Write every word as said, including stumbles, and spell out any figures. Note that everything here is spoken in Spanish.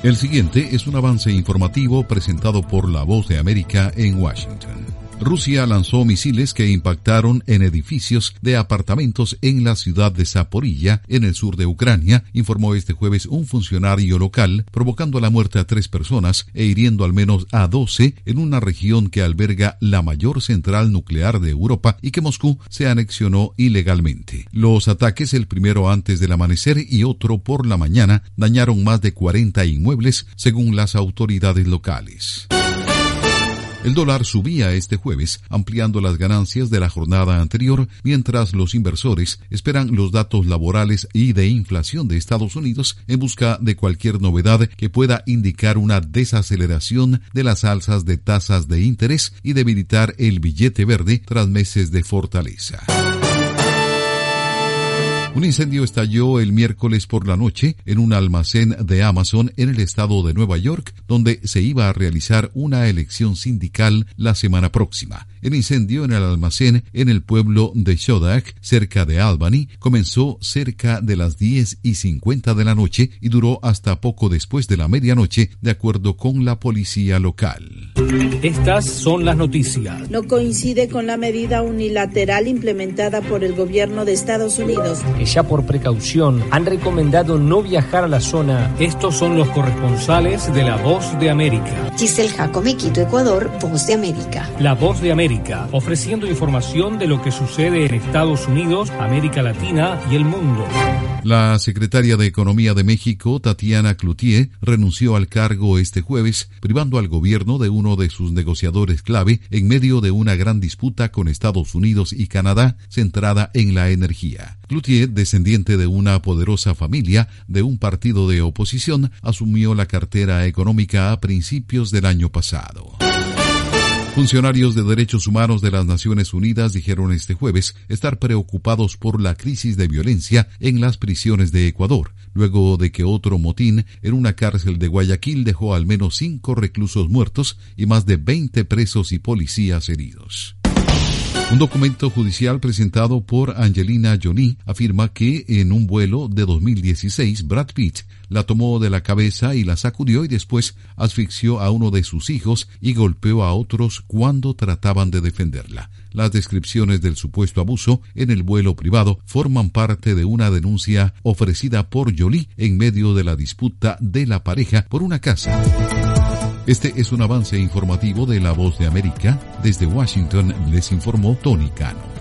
El siguiente es un avance informativo presentado por La Voz de América en Washington. Rusia lanzó misiles que impactaron en edificios de apartamentos en la ciudad de Zaporilla, en el sur de Ucrania, informó este jueves un funcionario local, provocando la muerte a tres personas e hiriendo al menos a doce en una región que alberga la mayor central nuclear de Europa y que Moscú se anexionó ilegalmente. Los ataques, el primero antes del amanecer y otro por la mañana, dañaron más de cuarenta inmuebles, según las autoridades locales. El dólar subía este jueves, ampliando las ganancias de la jornada anterior, mientras los inversores esperan los datos laborales y de inflación de Estados Unidos en busca de cualquier novedad que pueda indicar una desaceleración de las alzas de tasas de interés y debilitar el billete verde tras meses de fortaleza. Un incendio estalló el miércoles por la noche en un almacén de Amazon en el estado de Nueva York, donde se iba a realizar una elección sindical la semana próxima. El incendio en el almacén en el pueblo de Shodak, cerca de Albany, comenzó cerca de las diez y cincuenta de la noche y duró hasta poco después de la medianoche, de acuerdo con la policía local. Estas son las noticias. No coincide con la medida unilateral implementada por el gobierno de Estados Unidos, que ya por precaución han recomendado no viajar a la zona. Estos son los corresponsales de La Voz de América. Giselle Jacome, Quito, Ecuador, Voz de América. La Voz de América, ofreciendo información de lo que sucede en Estados Unidos, América Latina y el mundo. La secretaria de Economía de México, Tatiana Cloutier, renunció al cargo este jueves, privando al gobierno de uno de sus negociadores clave en medio de una gran disputa con Estados Unidos y Canadá centrada en la energía. Cloutier, descendiente de una poderosa familia de un partido de oposición, asumió la cartera económica a principios del año pasado. Funcionarios de derechos humanos de las Naciones Unidas dijeron este jueves estar preocupados por la crisis de violencia en las prisiones de Ecuador, luego de que otro motín en una cárcel de Guayaquil dejó al menos cinco reclusos muertos y más de veinte presos y policías heridos. Un documento judicial presentado por Angelina Jolie afirma que en un vuelo de dos mil dieciséis Brad Pitt la tomó de la cabeza y la sacudió y después asfixió a uno de sus hijos y golpeó a otros cuando trataban de defenderla. Las descripciones del supuesto abuso en el vuelo privado forman parte de una denuncia ofrecida por Jolie en medio de la disputa de la pareja por una casa. Este es un avance informativo de La Voz de América. Desde Washington les informó Tony Cano.